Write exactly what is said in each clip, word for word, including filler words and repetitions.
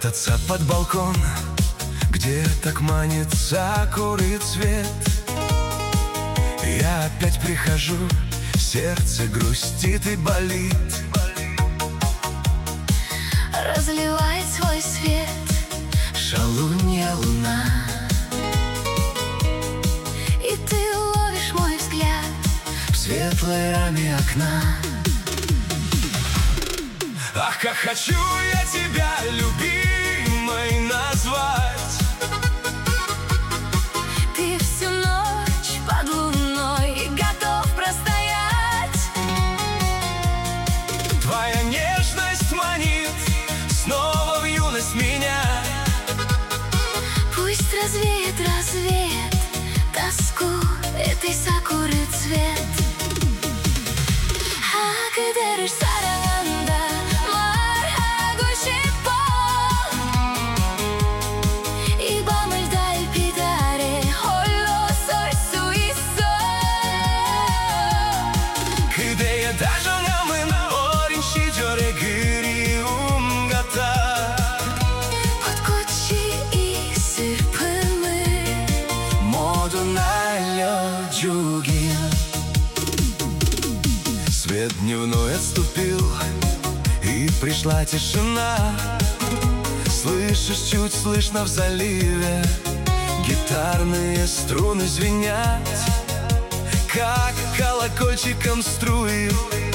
Спрятаться под балкон, где так манит сакуры цвет. Я опять прихожу, сердце грустит и болит. Разливает свой свет шалунья луна, и ты ловишь мой взгляд в светлой раме окна. Ах, как хочу я тебя любимой назвать. Ты всю ночь под луной готов простоять. Твоя нежность манит снова в юность меня. Пусть развеет, развеет тоску этой сакуры цвет. Hakederir sarağında marha по и бам을 달피다래 홀로 설 수 있어. 그대의 다정함은 어린 시절의 그리움 같아. 벚꽃이 이 슬픔을 모두 날려주길. Свет дневной отступил, и пришла тишина. Слышишь, чуть слышно в заливе гитарные струны звенят, как колокольчиком струи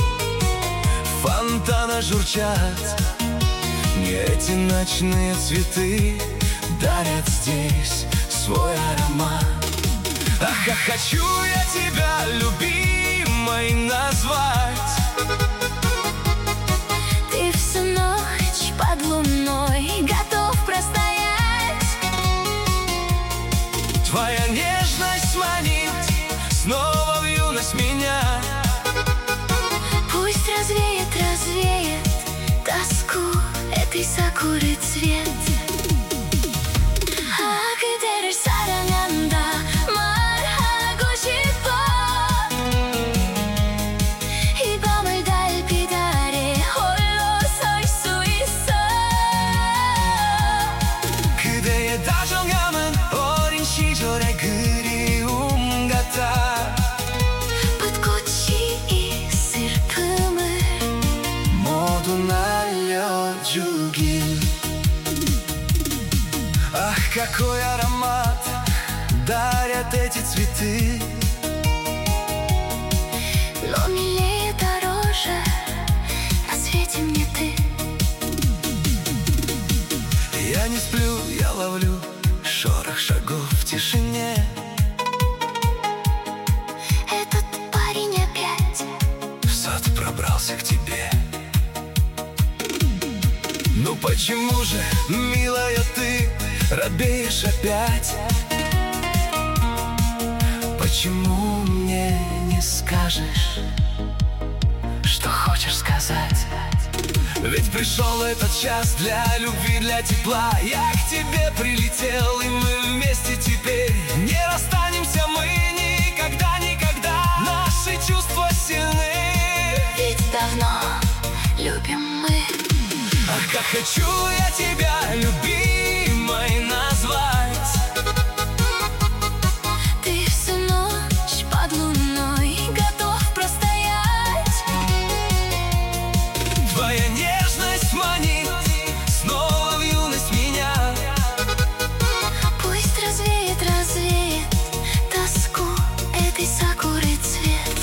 фонтана журчат. Мне эти ночные цветы дарят здесь свой аромат. Ах, как хочу я тебя любимой назвать. Ты всю ночь под луной готов простоять. Твоя нежность манит снова в юность меня. Пусть развеет, развеет тоску этой сакуры цвет. Hakederir sarağında mar하고 싶어 이 밤을 달피다래 홀로 설 수 있어. 그대의 다정함은 어린 시절의 그리움 같아. 벚꽃이 이 슬픔을 모두 날려주길. Ах, какой аромат дарят эти цветы. Но милее дороже на свете мне ты. Я не сплю, я ловлю шорох шагов в тишине. Этот парень опять В сад пробрался к тебе. Ну почему же, милая, ты робеешь опять? Почему мне не скажешь, что хочешь сказать? Ведь пришел этот час для любви, для тепла. Я к тебе прилетел, и мы вместе теперь. Не расстанемся мы никогда, никогда. Наши чувства сильны, ведь давно любим мы. ах, как хочу я тебя любимой назвать. Ты всю ночь под луной готов простоять. Твоя нежность манит снова в юность меня. Пусть развеет, развеет тоску этой сакуры цвет.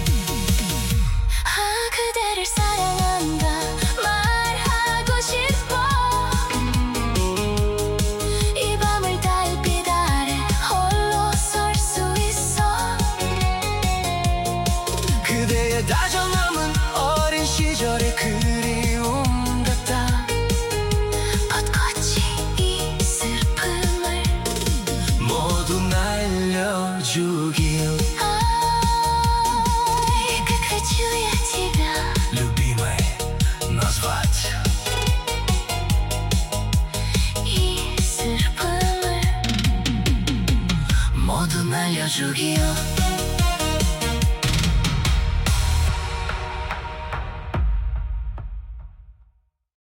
Hakederir sarağında mar하고 싶어 이 밤을 달피다래 홀로 설 수 있어. 그대의 다정함은 어린 시절의 그리움 같아. 벚꽃이 이 슬픔을 모두 날려주길. ай, как хочу я тебя любимой назвать. 이 슬픔을 모두 날려주길.